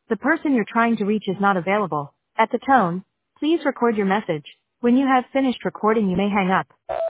The person you're trying to reach is not available. At the tone, please record your message. When you have finished recording, you may hang up.